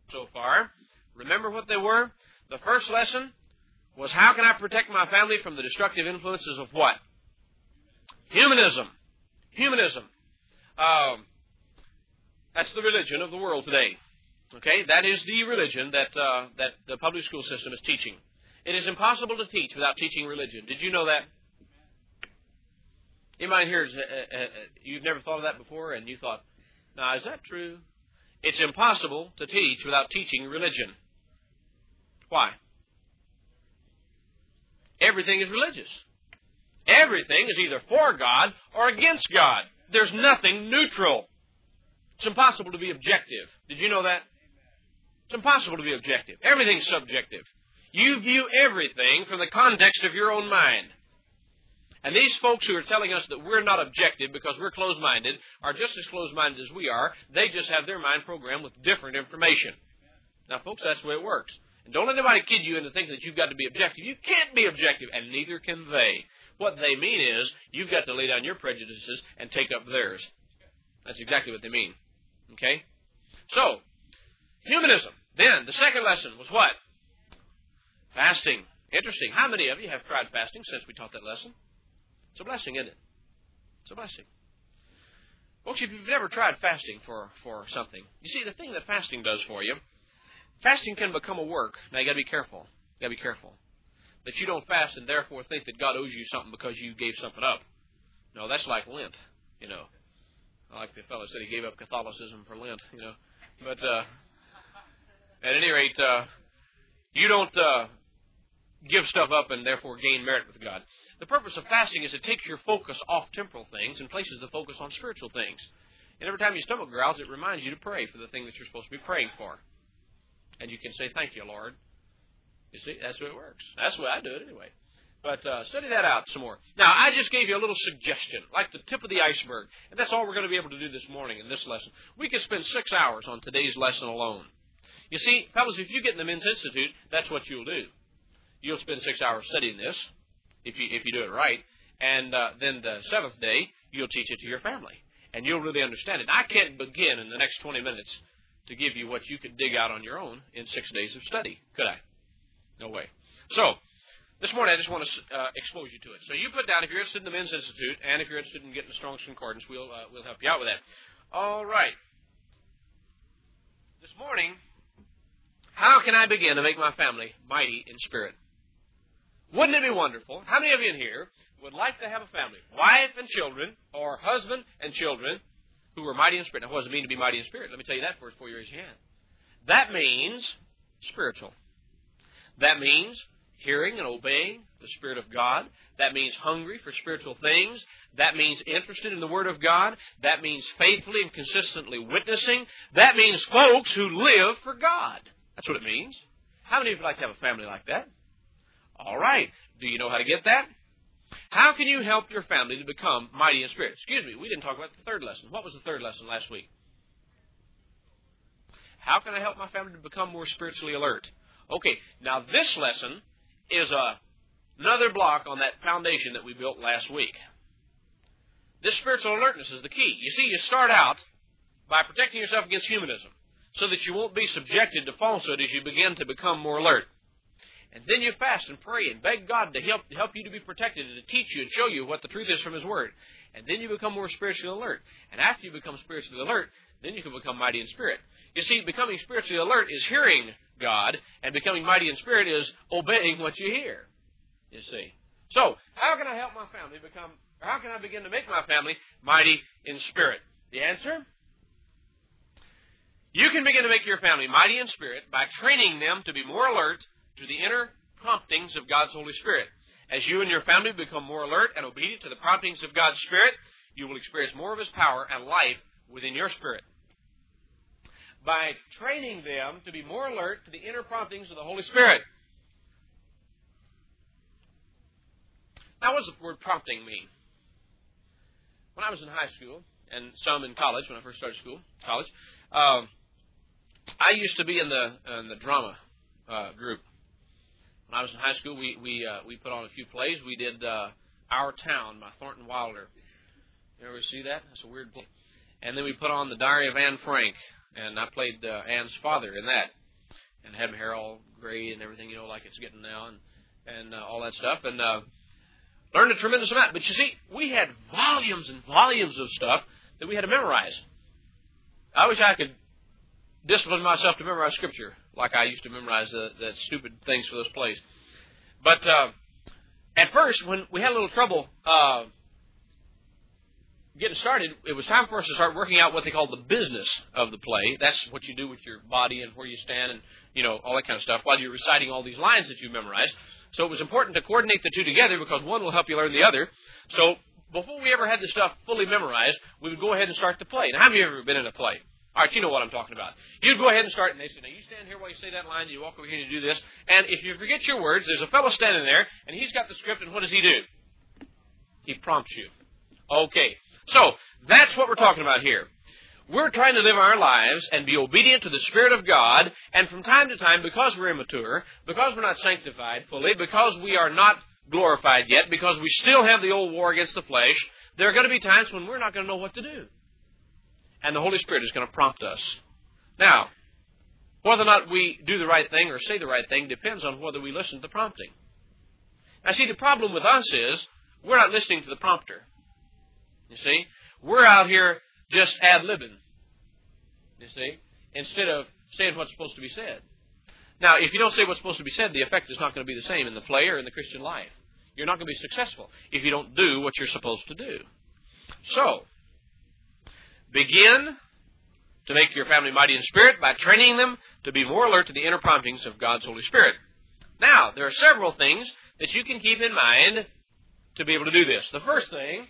so far. Remember what they were? The first lesson was, how can I protect my family from the destructive influences of what? Humanism. Humanism. That's the religion of the world today. Okay, that is the religion that the public school system is teaching. It is impossible to teach without teaching religion. Did you know that? Anybody here, you've never thought of that before, and you thought, now, is that true? It's impossible to teach without teaching religion. Why? Everything is religious. Everything is either for God or against God. There's nothing neutral. It's impossible to be objective. Did you know that? It's impossible to be objective. Everything's subjective. You view everything from the context of your own mind. And these folks who are telling us that we're not objective because we're closed-minded are just as closed-minded as we are. They just have their mind programmed with different information. Now, folks, that's the way it works. And don't let anybody kid you into thinking that you've got to be objective. You can't be objective, and neither can they. What they mean is you've got to lay down your prejudices and take up theirs. That's exactly what they mean. Okay? So, humanism. Then, the second lesson was what? Fasting. Interesting. How many of you have tried fasting since we taught that lesson? It's a blessing, isn't it? It's a blessing. Folks, if you've never tried fasting for something, you see, the thing that fasting does for you, fasting can become a work. Now, you got to be careful. You got to be careful that you don't fast and therefore think that God owes you something because you gave something up. No, that's like Lent, you know. Like the fellow said, he gave up Catholicism for Lent, you know. But at any rate, you don't give stuff up and therefore gain merit with God. The purpose of fasting is to take your focus off temporal things and places the focus on spiritual things. And every time your stomach growls, it reminds you to pray for the thing that you're supposed to be praying for. And you can say, thank you, Lord. You see, that's the way it works. That's the way I do it anyway. But study that out some more. Now, I just gave you a little suggestion, like the tip of the iceberg. And that's all we're going to be able to do this morning in this lesson. We could spend 6 hours on today's lesson alone. You see, fellows, if you get in the Men's Institute, that's what you'll do. You'll spend 6 hours studying this, if you do it right. And then the seventh day, you'll teach it to your family. And you'll really understand it. I can't begin in the next 20 minutes to give you what you could dig out on your own in 6 days of study, could I? No way. So, this morning I just want to expose you to it. So you put down, if you're interested in the Men's Institute, and if you're interested in getting the Strong's Concordance, we'll help you out with that. All right. This morning, how can I begin to make my family mighty in spirit? Wouldn't it be wonderful? How many of you in here would like to have a family, wife and children, or husband and children, who are mighty in spirit? Now, what does it mean to be mighty in spirit? Let me tell you that first before you raise your hand. That means spiritual. That means hearing and obeying the Spirit of God. That means hungry for spiritual things. That means interested in the Word of God. That means faithfully and consistently witnessing. That means folks who live for God. That's what it means. How many of you would like to have a family like that? All right. Do you know how to get that? How can you help your family to become mighty in spirit? Excuse me, we didn't talk about the third lesson. What was the third lesson last week? How can I help my family to become more spiritually alert? Okay, now this lesson is another block on that foundation that we built last week. This spiritual alertness is the key. You see, you start out by protecting yourself against humanism so that you won't be subjected to falsehood as you begin to become more alert. And then you fast and pray and beg God to help you to be protected and to teach you and show you what the truth is from His Word. And then you become more spiritually alert. And after you become spiritually alert, then you can become mighty in spirit. You see, becoming spiritually alert is hearing God, and becoming mighty in spirit is obeying what you hear. You see. So, how can I help my family become, or how can I begin to make my family mighty in spirit? The answer? You can begin to make your family mighty in spirit by training them to be more alert to the inner promptings of God's Holy Spirit. As you and your family become more alert and obedient to the promptings of God's Spirit, you will experience more of His power and life within your spirit. By training them to be more alert to the inner promptings of the Holy Spirit. Now, what does the word prompting mean? When I was in high school, and some in college, when I first started college, I used to be in the drama group. When I was in high school, we put on a few plays. We did Our Town by Thornton Wilder. You ever see that? That's a weird play. And then we put on The Diary of Anne Frank. And I played Anne's father in that. and had my hair all gray and everything, like it's getting now, and all that stuff, and learned a tremendous amount. But you see, we had volumes and volumes of stuff that we had to memorize. I wish I could discipline myself to memorize Scripture like I used to memorize the stupid things for this place. But at first, when we had a little trouble getting started, it was time for us to start working out what they call the business of the play. That's what you do with your body and where you stand and, all that kind of stuff while you're reciting all these lines that you memorized. So it was important to coordinate the two together because one will help you learn the other. So before we ever had this stuff fully memorized, we would go ahead and start the play. Now, how many of you have ever been in a play? All right, you know what I'm talking about. You'd go ahead and start, and they say, now you stand here while you say that line, and you walk over here and you do this. And if you forget your words, there's a fellow standing there, and he's got the script, and what does he do? He prompts you. Okay, so that's what we're talking about here. We're trying to live our lives and be obedient to the Spirit of God, and from time to time, because we're immature, because we're not sanctified fully, because we are not glorified yet, because we still have the old war against the flesh, there are going to be times when we're not going to know what to do. And the Holy Spirit is going to prompt us. Now, whether or not we do the right thing or say the right thing depends on whether we listen to the prompting. Now, see, the problem with us is we're not listening to the prompter. You see? We're out here just ad-libbing, you see, instead of saying what's supposed to be said. Now, if you don't say what's supposed to be said, the effect is not going to be the same in the play or in the Christian life. You're not going to be successful if you don't do what you're supposed to do. So, begin to make your family mighty in spirit by training them to be more alert to the inner promptings of God's Holy Spirit. Now, there are several things that you can keep in mind to be able to do this. The first thing,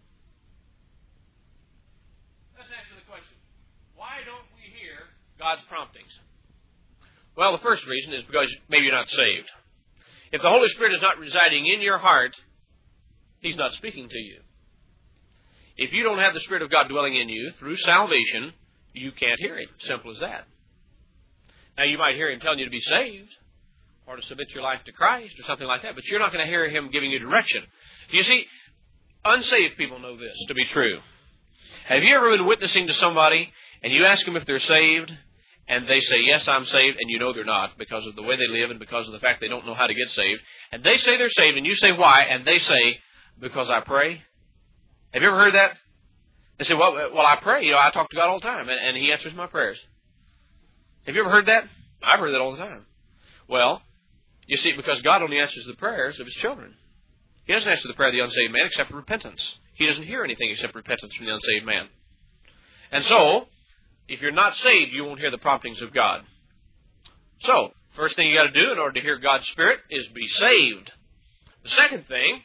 let's answer the question, why don't we hear God's promptings? Well, the first reason is because maybe you're not saved. If the Holy Spirit is not residing in your heart, He's not speaking to you. If you don't have the Spirit of God dwelling in you through salvation, you can't hear Him. Simple as that. Now, you might hear Him telling you to be saved or to submit your life to Christ or something like that, but you're not going to hear Him giving you direction. You see, unsaved people know this to be true. Have you ever been witnessing to somebody and you ask them if they're saved and they say, yes, I'm saved, and you know they're not because of the way they live and because of the fact they don't know how to get saved, and they say they're saved and you say, why? And they say, because I pray. Have you ever heard that? They say, well, I pray. I talk to God all the time, and He answers my prayers. Have you ever heard that? I've heard that all the time. Well, you see, because God only answers the prayers of His children. He doesn't answer the prayer of the unsaved man except repentance. He doesn't hear anything except repentance from the unsaved man. And so, if you're not saved, you won't hear the promptings of God. So, first thing you got to do in order to hear God's Spirit is be saved. The second thing,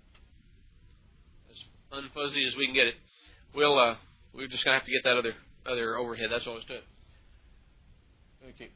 unfuzzy as we can get it, we're just going to have to get that other overhead. That's all it's to it. Okay,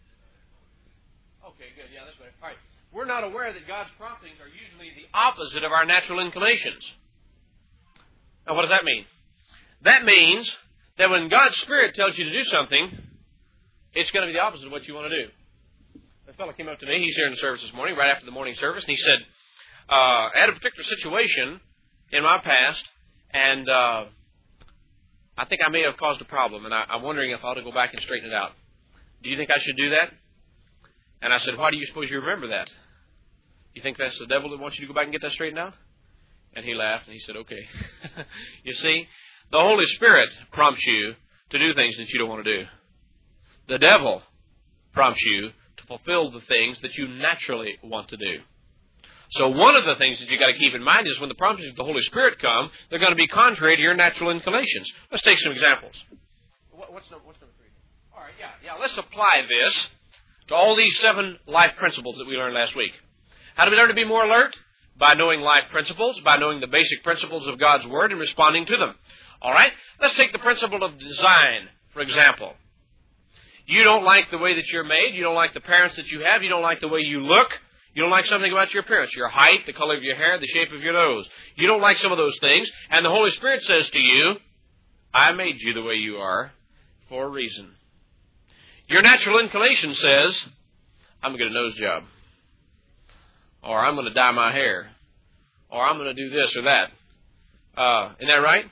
good. Yeah, that's better. All right. We're not aware that God's promptings are usually the opposite of our natural inclinations. Now, what does that mean? That means that when God's Spirit tells you to do something, it's going to be the opposite of what you want to do. A fellow came up to me. He's here in the service this morning, right after the morning service, and he said, I had a particular situation in my past, and I think I may have caused a problem, and I'm wondering if I ought to go back and straighten it out. Do you think I should do that? And I said, why do you suppose you remember that? You think that's the devil that wants you to go back and get that straightened out? And he laughed, and he said, okay. You see, the Holy Spirit prompts you to do things that you don't want to do. The devil prompts you to fulfill the things that you naturally want to do. So one of the things that you've got to keep in mind is when the promptings of the Holy Spirit come, they're going to be contrary to your natural inclinations. Let's take some examples. What's number 3? All right, yeah. Let's apply this to all these 7 life principles that we learned last week. How do we learn to be more alert? By knowing life principles, by knowing the basic principles of God's Word and responding to them. All right? Let's take the principle of design, for example. You don't like the way that you're made. You don't like the parents that you have. You don't like the way you look. You don't like something about your appearance, your height, the color of your hair, the shape of your nose. You don't like some of those things. And the Holy Spirit says to you, I made you the way you are for a reason. Your natural inclination says, I'm going to get a nose job. Or I'm going to dye my hair. Or I'm going to do this or that. Isn't that right?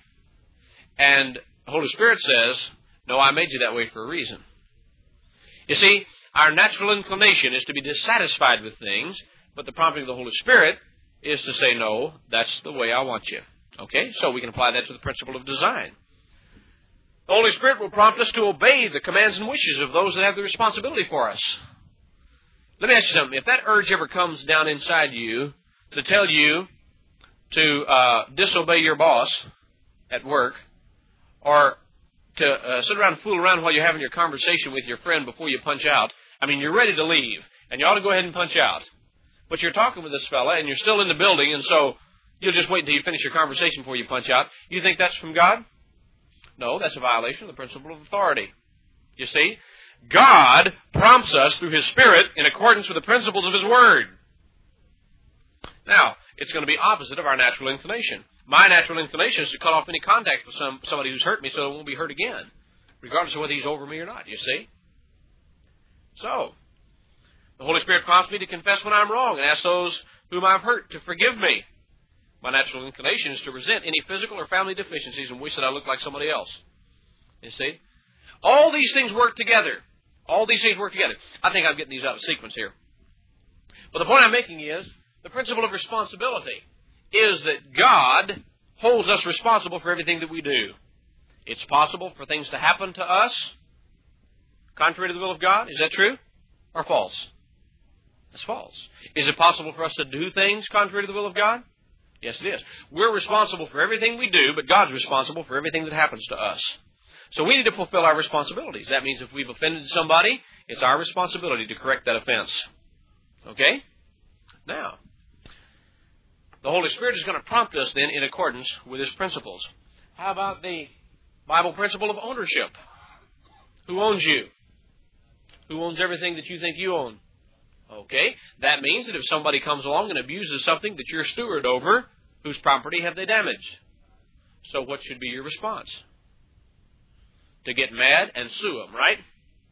And the Holy Spirit says, no, I made you that way for a reason. You see, Our natural inclination is to be dissatisfied with things, but the prompting of the Holy Spirit is to say, no, that's the way I want you. Okay? So we can apply that to the principle of design. The Holy Spirit will prompt us to obey the commands and wishes of those that have the responsibility for us. Let me ask you something. If that urge ever comes down inside you to tell you to disobey your boss at work, or to sit around and fool around while you're having your conversation with your friend before you punch out, I mean, you're ready to leave, and you ought to go ahead and punch out. But you're talking with this fella, and you're still in the building, and so you'll just wait until you finish your conversation before you punch out. You think that's from God? No, that's a violation of the principle of authority. You see? God prompts us through His Spirit in accordance with the principles of His Word. Now, it's going to be opposite of our natural inclination. My natural inclination is to cut off any contact with somebody who's hurt me so it won't be hurt again, regardless of whether he's over me or not, you see? So, the Holy Spirit prompts me to confess when I'm wrong and ask those whom I've hurt to forgive me. My natural inclination is to resent any physical or family deficiencies and wish that I look like somebody else. You see? All these things work together. All these things work together. I think I'm getting these out of sequence here. But the point I'm making is the principle of responsibility is that God holds us responsible for everything that we do. It's possible for things to happen to us contrary to the will of God. Is that true or false? That's false. Is it possible for us to do things contrary to the will of God? Yes, it is. We're responsible for everything we do, but God's responsible for everything that happens to us. So we need to fulfill our responsibilities. That means if we've offended somebody, it's our responsibility to correct that offense. Okay? Now, the Holy Spirit is going to prompt us then in accordance with His principles. How about the Bible principle of ownership? Who owns you? Who owns everything that you think you own? Okay, that means that if somebody comes along and abuses something that you're steward over, whose property have they damaged? So what should be your response? To get mad and sue him, right?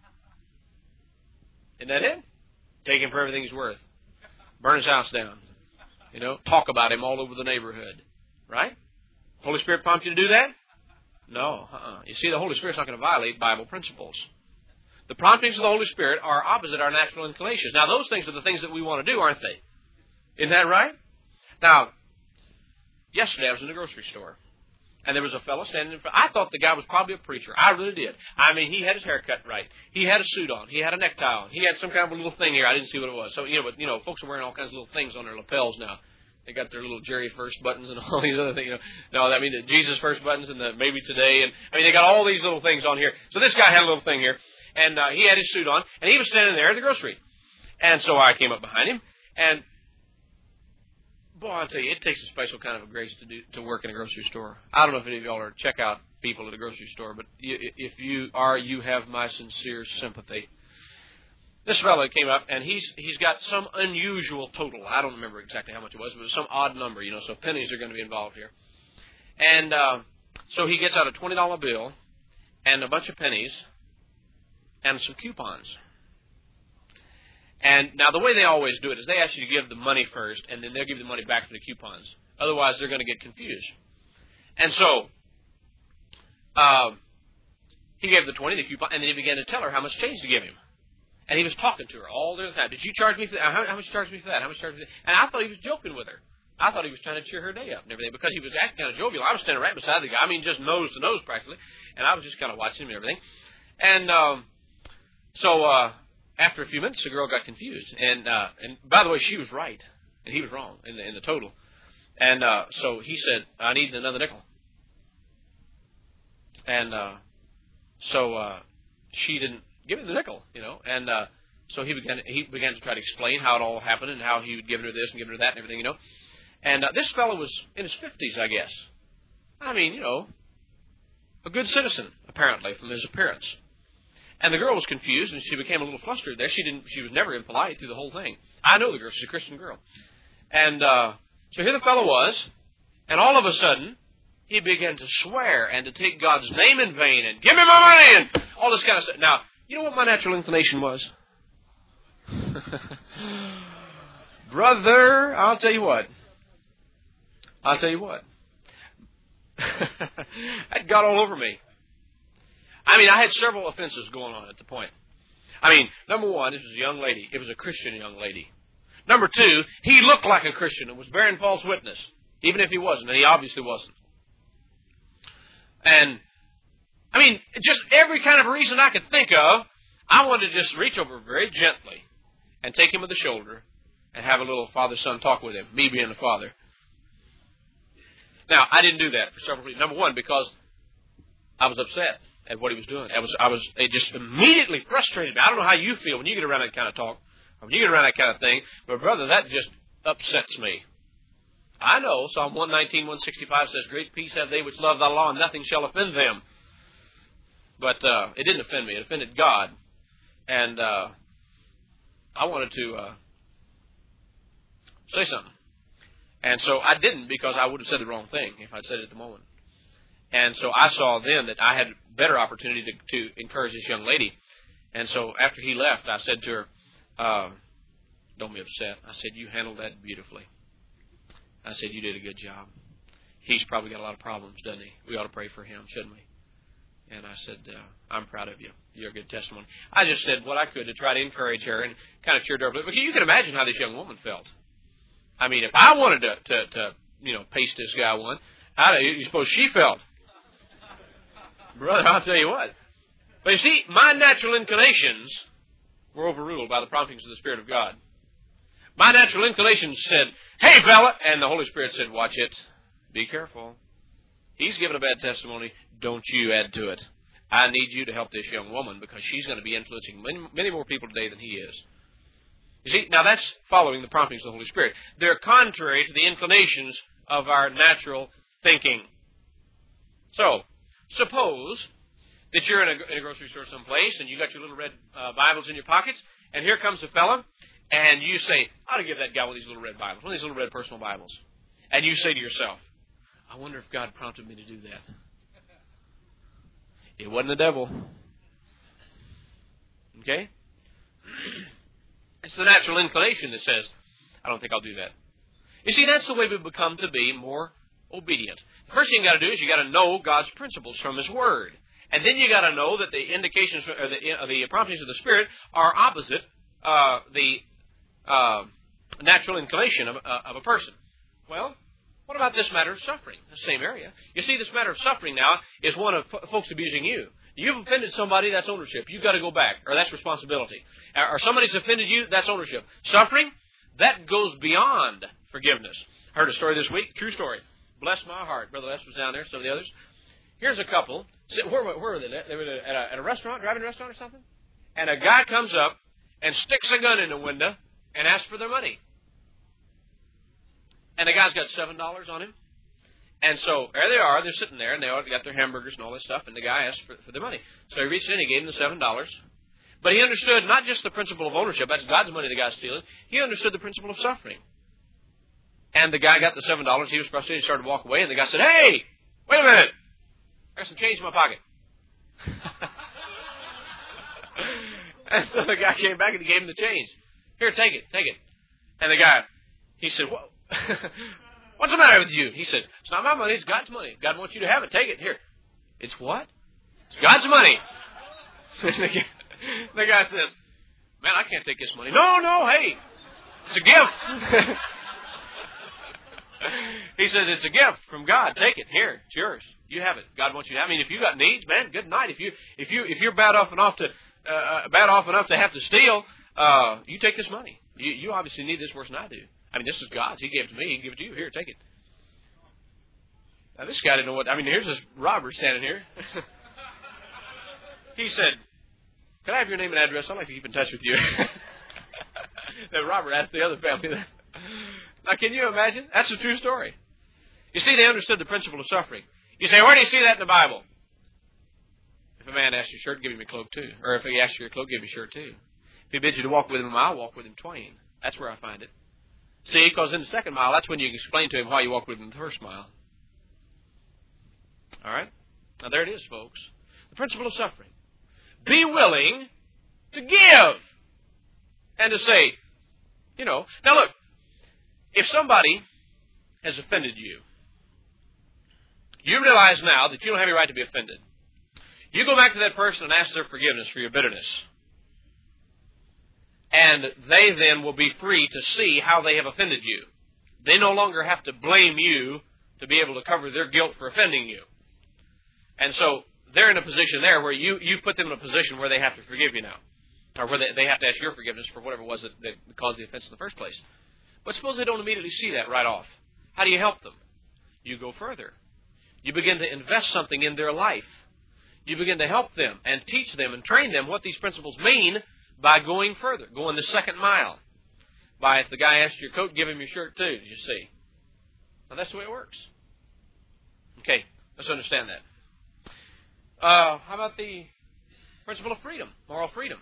Isn't that it? Take him for everything he's worth. Burn his house down. You know, talk about him all over the neighborhood. Right? Holy Spirit prompt you to do that? No. You see, the Holy Spirit's not going to violate Bible principles. The promptings of the Holy Spirit are opposite our natural inclinations. Now, those things are the things that we want to do, aren't they? Isn't that right? Now, yesterday I was in the grocery store, and there was a fellow standing in front. I thought the guy was probably a preacher. I really did. I mean, he had his hair cut right. He had a suit on. He had a necktie on. He had some kind of a little thing here. I didn't see what it was. So, but folks are wearing all kinds of little things on their lapels now. They got their little Jerry First buttons and all these other things. No, I mean the Jesus First buttons and the maybe today. And I mean, they got all these little things on here. So this guy had a little thing here. And he had his suit on, and he was standing there at the grocery. And so I came up behind him, and boy, I'll tell you, it takes a special kind of a grace to work in a grocery store. I don't know if any of y'all are checkout people at a grocery store, but if you are, you have my sincere sympathy. This fellow came up, and he's got some unusual total. I don't remember exactly how much it was, but it was some odd number, so pennies are going to be involved here. And so he gets out a $20 bill and a bunch of pennies and some coupons. And now the way they always do it is they ask you to give the money first, and then they'll give you the money back for the coupons. Otherwise, they're going to get confused. And so he gave the 20, the coupon, and then he began to tell her how much change to give him. And he was talking to her all the time. Did you charge me for that? How much you charge me for that? How much you charge me for that? And I thought he was joking with her. I thought he was trying to cheer her day up and everything because he was acting kind of jovial. I was standing right beside the guy. I mean, just nose to nose practically. And I was just kind of watching him and everything. And so after a few minutes, the girl got confused. And by the way, she was right, and he was wrong in the total. And so he said, "I need another nickel." And so she didn't give him the nickel, And so he began to try to explain how it all happened and how he would give her this and give her that and everything, And this fellow was in his 50s, I guess. I mean, a good citizen apparently from his appearance. And the girl was confused, and she became a little flustered there. She was never impolite through the whole thing. I know the girl. She's a Christian girl. And so here the fellow was, and all of a sudden, he began to swear and to take God's name in vain and give me my money and all this kind of stuff. Now, you know what my natural inclination was? Brother, I'll tell you what. That got all over me. I mean, I had several offenses going on at the point. I mean, number one, this was a young lady. It was a Christian young lady. Number two, he looked like a Christian and was bearing false witness, even if he wasn't, and he obviously wasn't. And, I mean, just every kind of reason I could think of, I wanted to just reach over very gently and take him with the shoulder and have a little father-son talk with him, me being the father. Now, I didn't do that for several reasons. Number one, because I was upset at what he was doing. It just immediately frustrated me. I don't know how you feel when you get around that kind of talk, or when you get around that kind of thing, but brother, that just upsets me. I know Psalm 119, 165 says, "Great peace have they which love thy law, and nothing shall offend them." But it didn't offend me. It offended God. And I wanted to say something. And so I didn't, because I would have said the wrong thing if I'd said it at the moment. And so I saw then that I had better opportunity to encourage this young lady. And so after he left, I said to her, "Don't be upset." I said, "You handled that beautifully." I said, "You did a good job. He's probably got a lot of problems, doesn't he? We ought to pray for him, shouldn't we?" And I said, "I'm proud of you. You're a good testimony." I just said what I could to try to encourage her and kind of cheer her up. But you can imagine how this young woman felt. I mean, if I wanted to paste this guy one, how do you suppose she felt? Brother, I'll tell you what. But you see, my natural inclinations were overruled by the promptings of the Spirit of God. My natural inclinations said, "Hey, fella," and the Holy Spirit said, "Watch it. Be careful. He's given a bad testimony. Don't you add to it. I need you to help this young woman, because she's going to be influencing many more people today than he is." You see, now that's following the promptings of the Holy Spirit. They're contrary to the inclinations of our natural thinking. So, suppose that you're in a grocery store someplace, and you got your little red Bibles in your pockets, and here comes a fella, and you say, "I ought to give that guy one of these little red Bibles, one of these little red personal Bibles." And you say to yourself, "I wonder if God prompted me to do that." It wasn't the devil. Okay? It's the natural inclination that says, "I don't think I'll do that." You see, that's the way we become to be more obedient. The first thing you got to do is you got to know God's principles from His Word. And then you got to know that the indications, or the promptings of the Spirit are opposite the natural inclination of a person. Well, what about this matter of suffering? The same area. You see, this matter of suffering now is one of folks abusing you. You've offended somebody, that's ownership. You've got to go back, or that's responsibility. Or somebody's offended you, that's ownership. Suffering, that goes beyond forgiveness. I heard a story this week, true story. Bless my heart. Brother Les was down there, some of the others. Here's a couple. Where were they? They were at a restaurant, driving a restaurant or something. And a guy comes up and sticks a gun in the window and asks for their money. And the guy's got $7 on him. And so there they are. They're sitting there, and they all got their hamburgers and all this stuff, and the guy asked for their money. So he reached in and he gave him the $7. But he understood not just the principle of ownership. That's God's money the guy's stealing. He understood the principle of suffering. And the guy got the $7. He was frustrated. He started to walk away, and the guy said, "Hey, wait a minute. I got some change in my pocket." And so the guy came back and he gave him the change. "Here, take it. And the guy, he said, "Whoa. What's the matter with you?" He said, "It's not my money, it's God's money. God wants you to have it. Take it. Here." "It's what?" "It's God's money." The guy says, "Man, I can't take this money." No, hey, it's a gift." He said, "It's a gift from God. Take it. Here, it's yours. You have it. God wants you to have it. I mean, if you got needs, man, good night. If you're bad off enough to have to steal, you take this money. You obviously need this worse than I do. I mean, this is God's. He gave it to me. He can give it to you. Here, take it." Now, this guy didn't know what... I mean, here's this robber standing here. He said, "Can I have your name and address? I'd like to keep in touch with you." The robber asked the other family that. Now, can you imagine? That's a true story. You see, they understood the principle of suffering. You say, "Where do you see that in the Bible?" If a man asks your shirt, give him your cloak too. Or if he asks you your cloak, give him your shirt too. If he bids you to walk with him a mile, walk with him twain. That's where I find it. See, because in the second mile, that's when you explain to him why you walked with him in the first mile. All right? Now, there it is, folks. The principle of suffering. Be willing to give. And to say, now look, if somebody has offended you, you realize now that you don't have any right to be offended. You go back to that person and ask their forgiveness for your bitterness. And they then will be free to see how they have offended you. They no longer have to blame you to be able to cover their guilt for offending you. And so they're in a position there where you put them in a position where they have to forgive you now. Or where they have to ask your forgiveness for whatever it was that caused the offense in the first place. But suppose they don't immediately see that right off. How do you help them? You go further. You begin to invest something in their life. You begin to help them and teach them and train them what these principles mean by going further, going the second mile. By if the guy asks you your coat, give him your shirt too, you see. Now that's the way it works. Okay, let's understand that. How about the principle of freedom, moral freedom?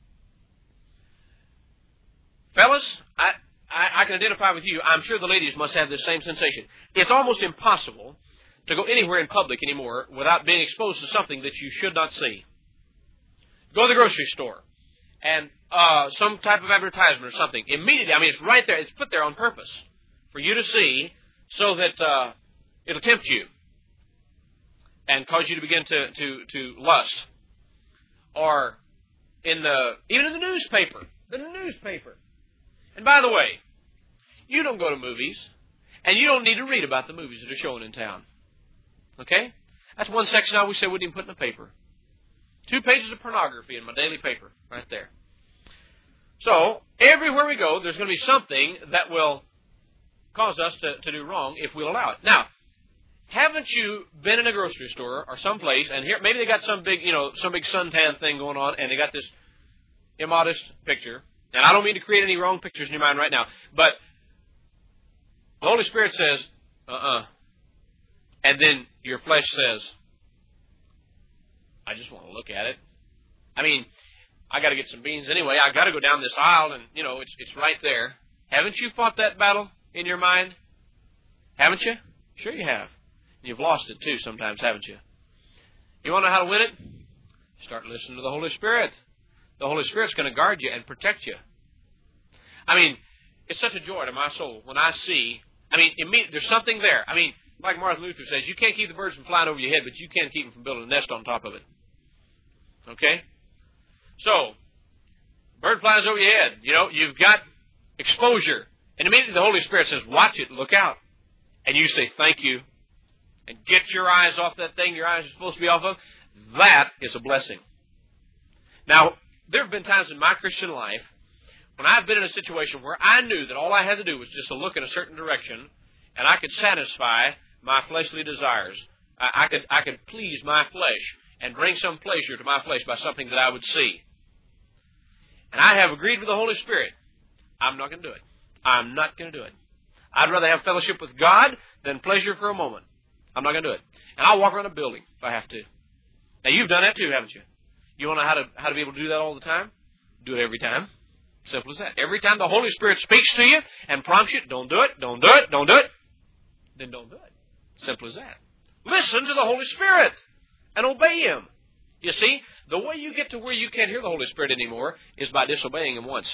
Fellas, I can identify with you. I'm sure the ladies must have the same sensation. It's almost impossible to go anywhere in public anymore without being exposed to something that you should not see. Go to the grocery store and some type of advertisement or something. Immediately, it's right there. It's put there on purpose for you to see so that it'll tempt you and cause you to begin to lust. Or even in the newspaper. The newspaper. And by the way, you don't go to movies, and you don't need to read about the movies that are showing in town. Okay? That's one section I always say we wouldn't even put in the paper. 2 pages of pornography in my daily paper, right there. So, everywhere we go, there's going to be something that will cause us to do wrong if we'll allow it. Now, haven't you been in a grocery store or someplace, and here maybe they got some big suntan thing going on, and they got this immodest picture. And I don't mean to create any wrong pictures in your mind right now, but the Holy Spirit says, and then your flesh says, I just want to look at it. I got to get some beans anyway. I got to go down this aisle, and it's right there. Haven't you fought that battle in your mind? Haven't you? Sure you have. You've lost it too sometimes, haven't you? You want to know how to win it? Start listening to the Holy Spirit. The Holy Spirit's going to guard you and protect you. It's such a joy to my soul when I see, there's something there. Like Martin Luther says, you can't keep the birds from flying over your head, but you can keep them from building a nest on top of it. Okay? So, bird flies over your head. You've got exposure. And immediately the Holy Spirit says, watch it, look out. And you say, thank you. And get your eyes off that thing your eyes are supposed to be off of. That is a blessing. Now, there have been times in my Christian life when I've been in a situation where I knew that all I had to do was just to look in a certain direction and I could satisfy my fleshly desires. I could please my flesh and bring some pleasure to my flesh by something that I would see. And I have agreed with the Holy Spirit. I'm not going to do it. I'm not going to do it. I'd rather have fellowship with God than pleasure for a moment. I'm not going to do it. And I'll walk around a building if I have to. Now, you've done that too, haven't you? You want to know how to be able to do that all the time? Do it every time. Simple as that. Every time the Holy Spirit speaks to you and prompts you, don't do it, don't do it, don't do it, then don't do it. Simple as that. Listen to the Holy Spirit and obey Him. You see, the way you get to where you can't hear the Holy Spirit anymore is by disobeying Him once.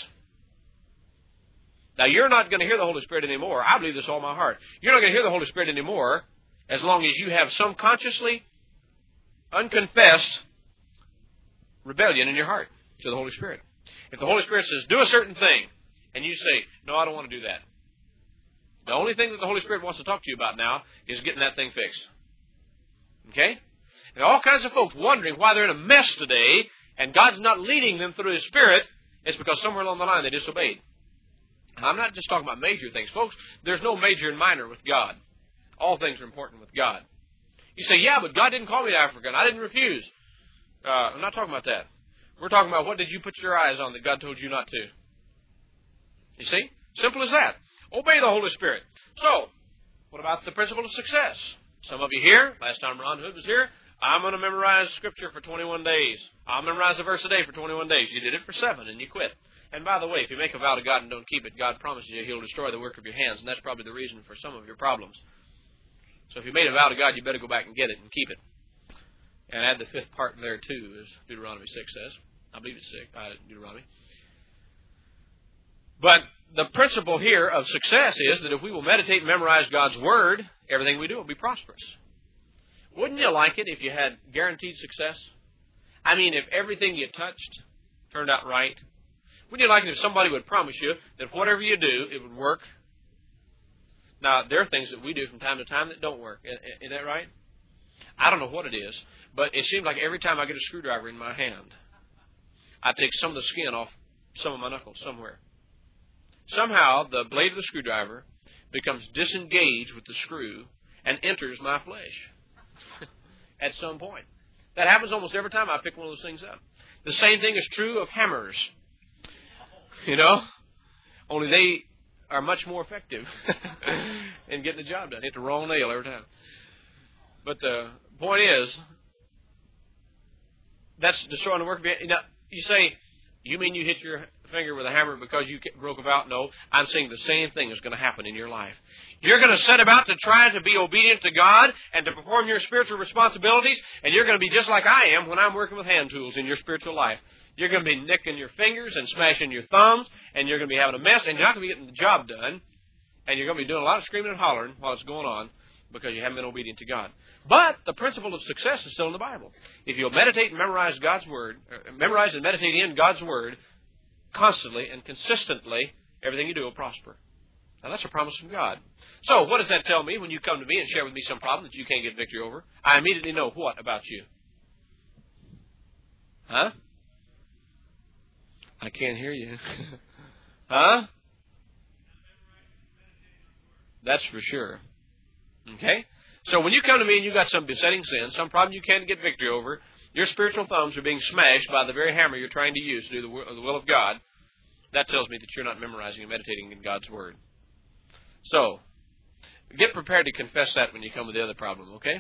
Now, you're not going to hear the Holy Spirit anymore. I believe this with all my heart. You're not going to hear the Holy Spirit anymore as long as you have some consciously unconfessed rebellion in your heart to the Holy Spirit. If the Holy Spirit says, do a certain thing, and you say, no, I don't want to do that. The only thing that the Holy Spirit wants to talk to you about now is getting that thing fixed. Okay? And all kinds of folks wondering why they're in a mess today, and God's not leading them through His Spirit, it's because somewhere along the line they disobeyed. I'm not just talking about major things. Folks, there's no major and minor with God. All things are important with God. You say, yeah, but God didn't call me to Africa, and I didn't refuse. I'm not talking about that. We're talking about what did you put your eyes on that God told you not to. You see? Simple as that. Obey the Holy Spirit. So, what about the principle of success? Some of you here, last time Ron Hood was here, I'm going to memorize Scripture for 21 days. I'll memorize a verse a day for 21 days. You did it for 7 and you quit. And by the way, if you make a vow to God and don't keep it, God promises you He'll destroy the work of your hands, and that's probably the reason for some of your problems. So if you made a vow to God, you better go back and get it and keep it. And add the 5th part in there too, as Deuteronomy 6 says. I believe it's 6, Deuteronomy. But the principle here of success is that if we will meditate and memorize God's Word, everything we do will be prosperous. Wouldn't you like it if you had guaranteed success? If everything you touched turned out right. Wouldn't you like it if somebody would promise you that whatever you do, it would work? Now, there are things that we do from time to time that don't work. Isn't that right? I don't know what it is, but it seems like every time I get a screwdriver in my hand, I take some of the skin off some of my knuckles somewhere. Somehow, the blade of the screwdriver becomes disengaged with the screw and enters my flesh at some point. That happens almost every time I pick one of those things up. The same thing is true of hammers. You know? Only they are much more effective in getting the job done. Hit the wrong nail every time. But the point is, that's destroying the work of your... Now, you say, you mean you hit your finger with a hammer because you broke a vow? No, I'm saying the same thing is going to happen in your life. You're going to set about to try to be obedient to God and to perform your spiritual responsibilities, and you're going to be just like I am when I'm working with hand tools in your spiritual life. You're going to be nicking your fingers and smashing your thumbs, and you're going to be having a mess, and you're not going to be getting the job done, and you're going to be doing a lot of screaming and hollering while it's going on because you haven't been obedient to God. But the principle of success is still in the Bible. If you'll meditate and memorize God's Word, memorize and meditate in God's Word constantly and consistently, everything you do will prosper. Now, that's a promise from God. So, what does that tell me when you come to me and share with me some problem that you can't get victory over? I immediately know what about you? Huh? I can't hear you. Huh? That's for sure. Okay? So when you come to me and you got some besetting sin, some problem you can't get victory over, your spiritual thumbs are being smashed by the very hammer you're trying to use to do the will of God, that tells me that you're not memorizing and meditating in God's Word. So, get prepared to confess that when you come with the other problem, okay?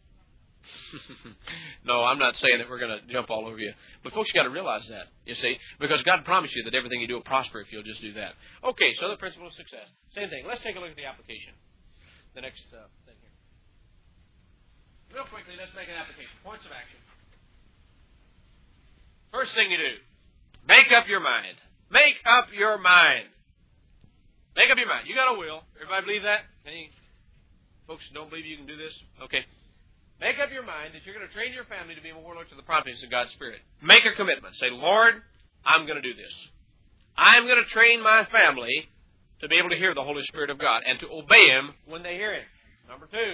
No, I'm not saying that we're going to jump all over you. But folks, you've got to realize that, you see, because God promised you that everything you do will prosper if you'll just do that. Okay, so the principle of success. Same thing. Let's take a look at the application. The next thing here. Real quickly, let's make an application. Points of action. First thing you do, make up your mind. Make up your mind. Make up your mind. You got a will. Everybody believe that? Any folks don't believe you can do this? Okay. Make up your mind that you're going to train your family to be more loyal to the promptings of God's Spirit. Make a commitment. Say, Lord, I'm going to do this. I'm going to train my family to be able to hear the Holy Spirit of God and to obey Him when they hear Him. Number 2,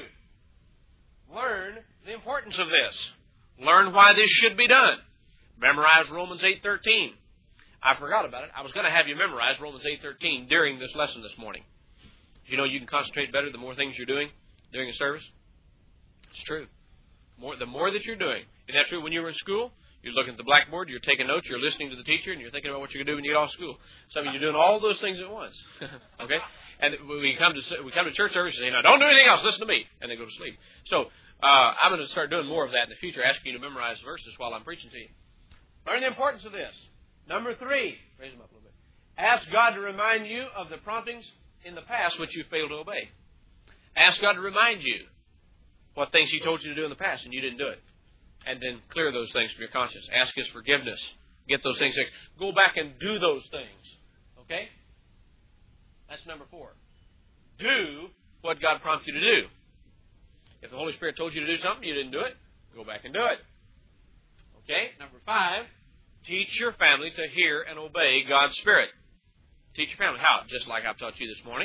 learn the importance of this. Learn why this should be done. Memorize Romans 8:13. I forgot about it. I was going to have you memorize Romans 8:13 during this lesson this morning. You know you can concentrate better the more things you're doing during a service? It's true. The more that you're doing. Isn't that true when you were in school? You're looking at the blackboard, you're taking notes, you're listening to the teacher, and you're thinking about what you're going to do when you get off school. Some of you are doing all those things at once. Okay? And we come to church service and say, now, don't do anything else, listen to me. And they go to sleep. So I'm going to start doing more of that in the future, asking you to memorize verses while I'm preaching to you. Learn the importance of this. Number 3, raise them up a little bit. Ask God to remind you of the promptings in the past which you failed to obey. Ask God to remind you what things He told you to do in the past and you didn't do it. And then clear those things from your conscience. Ask His forgiveness. Get those things fixed. Go back and do those things. Okay? That's number 4. Do what God prompts you to do. If the Holy Spirit told you to do something, you didn't do it, go back and do it. Okay? Number 5, teach your family to hear and obey God's Spirit. Teach your family. How? Just like I've taught you this morning.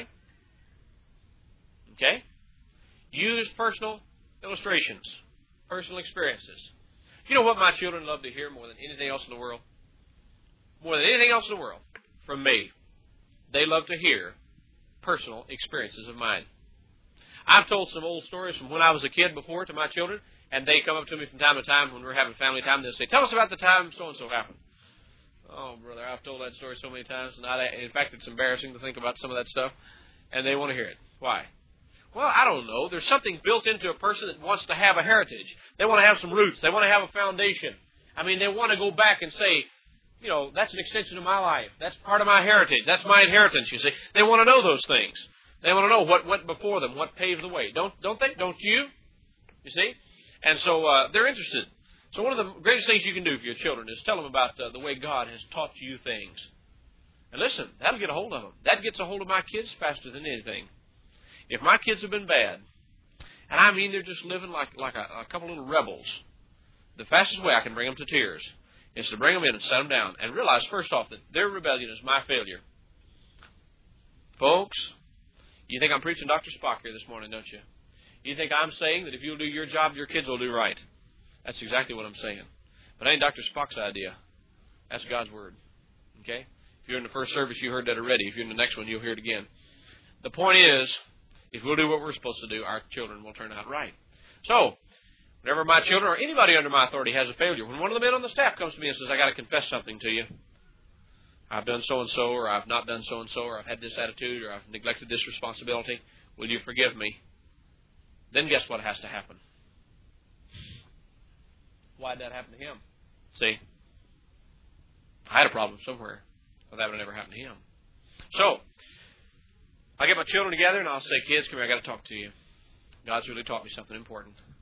Okay? Use personal illustrations, personal experiences. You know what my children love to hear more than anything else in the world? More than anything else in the world, from me. They love to hear personal experiences of mine. I've told some old stories from when I was a kid before to my children, and they come up to me from time to time when we're having family time, and they'll say, tell us about the time so-and-so happened. Oh, brother, I've told that story so many times, and in fact, it's embarrassing to think about some of that stuff, and they want to hear it. Why? Well, I don't know. There's something built into a person that wants to have a heritage. They want to have some roots. They want to have a foundation. I mean, they want to go back and say, you know, that's an extension of my life. That's part of my heritage. That's my inheritance, you see. They want to know those things. They want to know what went before them, what paved the way. Don't they? Don't you? You see? And so they're interested. So one of the greatest things you can do for your children is tell them about the way God has taught you things. And listen, that'll get a hold of them. That gets a hold of my kids faster than anything. If my kids have been bad, and I mean they're just living like a couple little rebels, the fastest way I can bring them to tears is to bring them in and set them down and realize, first off, that their rebellion is my failure. Folks, you think I'm preaching Dr. Spock here this morning, don't you? You think I'm saying that if you'll do your job, your kids will do right. That's exactly what I'm saying. But it ain't Dr. Spock's idea. That's God's Word. Okay? If you're in the first service, you heard that already. If you're in the next one, you'll hear it again. The point is, if we'll do what we're supposed to do, our children will turn out right. So, whenever my children or anybody under my authority has a failure, when one of the men on the staff comes to me and says, I got to confess something to you. I've done so-and-so, or I've not done so-and-so, or I've had this attitude, or I've neglected this responsibility. Will you forgive me? Then guess what has to happen? Why'd that happen to him? See? I had a problem somewhere. Well, that would have never happened to him. So, I get my children together and I'll say, kids, come here, I got to talk to you. God's really taught me something important.